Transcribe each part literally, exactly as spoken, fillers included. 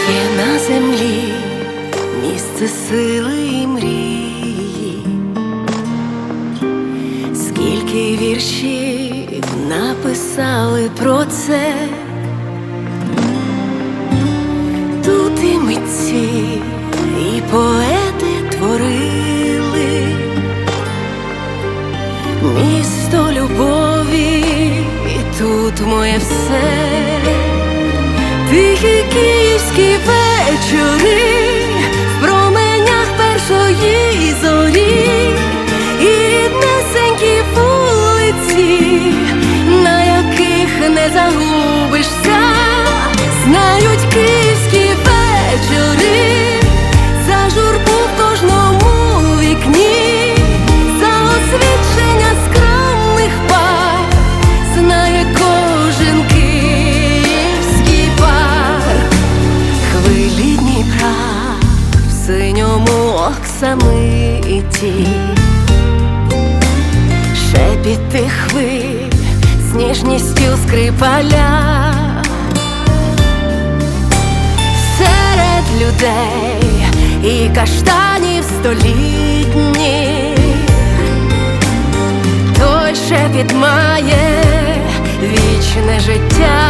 Є на землі місце сили і мрії, скільки віршів написали про це. Тут і митці, і поети творили місто любові, і тут моє все. Тихі київські вечори в променях першої зорі, і ріднесенькі вулиці, на яких не загубишся. Знають київські вечори за журбу в кожному вікні, за освічення скромних пар, знає кожен київський парк. Хвилі Дніпра в синьому оксамиті, шепіт тих хвиль з ніжністю скрипаля. Людей і каштанів столітніх той шепіт має вічне життя.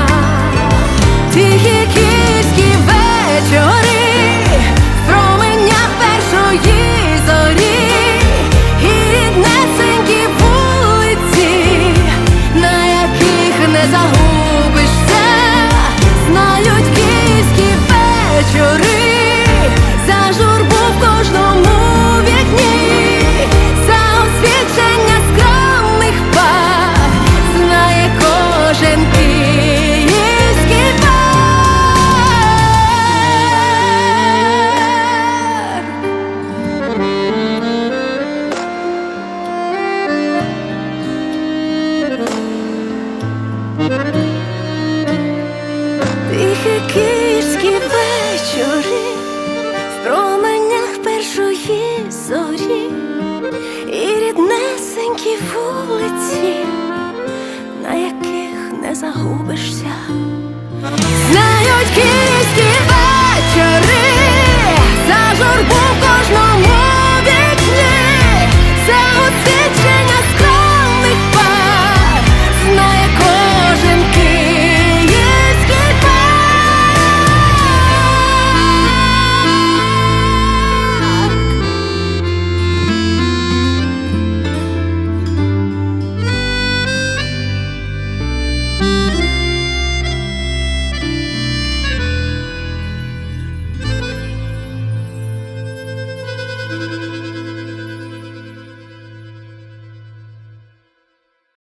Тихі київські вечори в променях першої зорі, і ріднесенькі вулиці, на яких не загубишся. Знають київські вечори за журбу в кожному вікні, за освічення скромних пар, знає кожен київський парк. Тихі київські вечори в променях першої зорі, і ріднесенькі вулиці, на яких не загубишся. Знають київські вечори за журбу в кожному вікні, за освічення скромних пар, знає кожен київський парк. Thank you.